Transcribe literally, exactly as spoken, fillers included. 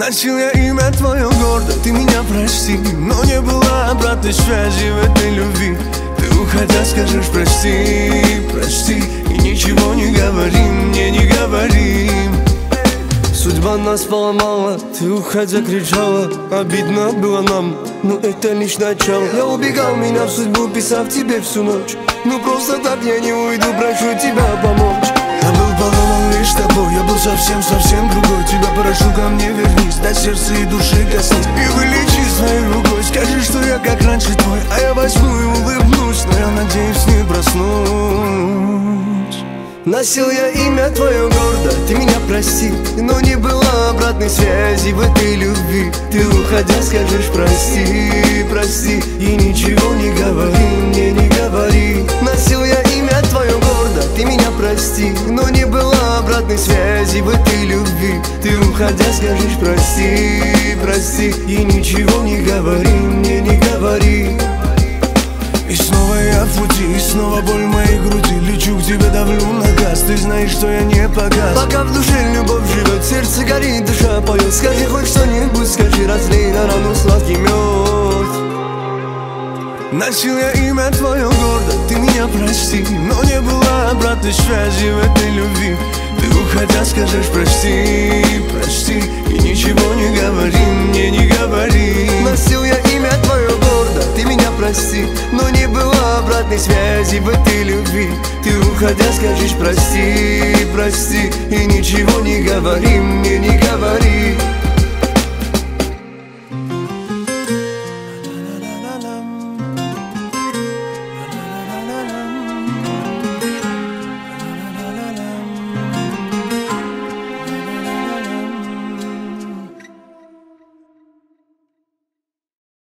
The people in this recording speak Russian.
Носил я имя твое гордо, ты меня прости, но не было обратной связи в этой любви. Ты уходя скажешь прости, прости, и ничего не говори мне, не говори. Судьба нас поломала, ты уходя кричала, обидно было нам, но это лишь начало. Я убегал, меня в судьбу, писав тебе всю ночь. Ну просто так я не уйду, прошу тебя помочь. Я был поломан лишь тобой, я был совсем-совсем другой. Тебя прошу, ко мне вернись, до сердца и души коснись и вылечи своей рукой. Скажи, что я как раньше твой, а я возьму и улыбнусь, но я надеюсь не проснусь. Носил я имя твое гордо, ты меня прости, но не было обратной связи в этой любви. Ты уходя скажешь прости, прости, и ничего не говори мне, не говори. Носил я имя твое гордо, ты меня прости, но не было обратной связи в этой любви. Ты уходя скажешь прости, прости, и ничего не говори мне, не говори. И снова я в пути, и снова боль в моей груди. Лечу к тебе, давлю на газ, ты знаешь, что я не погас. Пока в душе любовь живет, сердце горит, душа поет. Скажи хоть что-нибудь, скажи, разлей на рану сладкий мед. Носил я имя твое гордо, ты меня прости, но не было обратной связи в этой любви. Ты уходя скажешь прости, прости, и ничего не говори мне, не говори. Носил я имя твое гордо, ты меня прости, но не было обратной связи в этой любви. Ты уходя скажешь прости, прости, и ничего не говори мне, не говори.